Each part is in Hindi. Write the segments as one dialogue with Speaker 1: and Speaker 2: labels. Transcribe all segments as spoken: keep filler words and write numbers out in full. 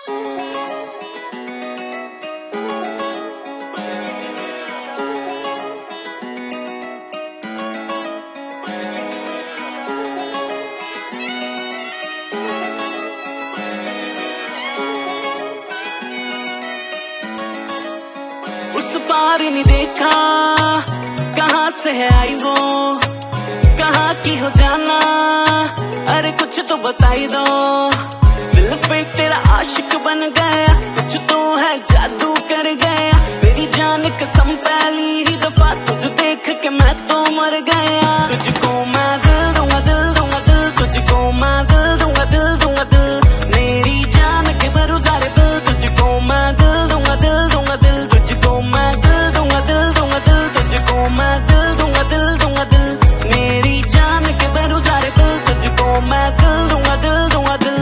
Speaker 1: उस पार नहीं देखा कहाँ से है आई वो, कहाँ की हो जाना, अरे कुछ तो बताई दो। दिल पे तेरा आशिक बन गया, कुछ तो है जादू कर गया। मेरी जान कसम पहली ही दफा तुझे देख के मैं तो मर गया। तुझको मैं दिल दूंगा दिल दूंगा दिल, तुझको मैं दिल दूंगा दिल दूंगा दिल। मेरी जान के भरोसा रे दिल, तुझको मैं दिल दूंगा दिल दूंगा दिल। तुझको मैं दिल दूंगा दिल दूंगा दिल, तुझको मैं दिल दूंगा दिल दूंगा दिल। मेरी जान के भरोसा रे दिल, तुझको मैं दिल दूंगा दिल दूंगा दिल।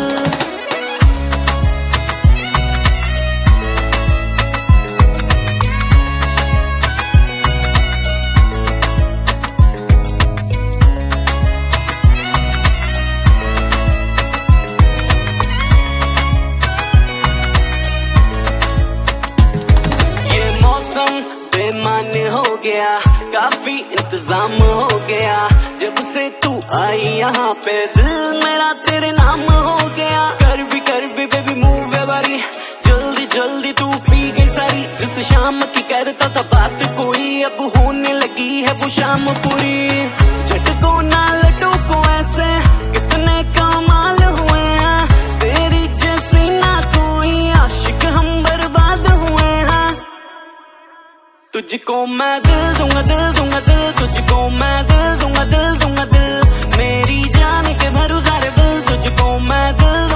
Speaker 1: बेमान हो गया, काफी इंतजाम हो गया। जब से तू आई यहाँ पे दिल मेरा तेरे नाम हो गया। कर भी कर भी बेबी मूव है बारी, जल्दी जल्दी तू पी गई सारी। जिस शाम की करता था बात कोई, अब होने लगी है वो शाम पूरी। झटको ना लटको ऐसे कितने कमाल हुए हैं, तेरी जैसी ना कोई आशिक हम बर्बाद हुए हैं। तुझको मैं दिल दूंगा दिल दूंगा दिल, तुझको मैं दिल दूंगा दिल दूंगा दिल। मेरी जान के भरोसा रे दिल, तुझको मैं दिल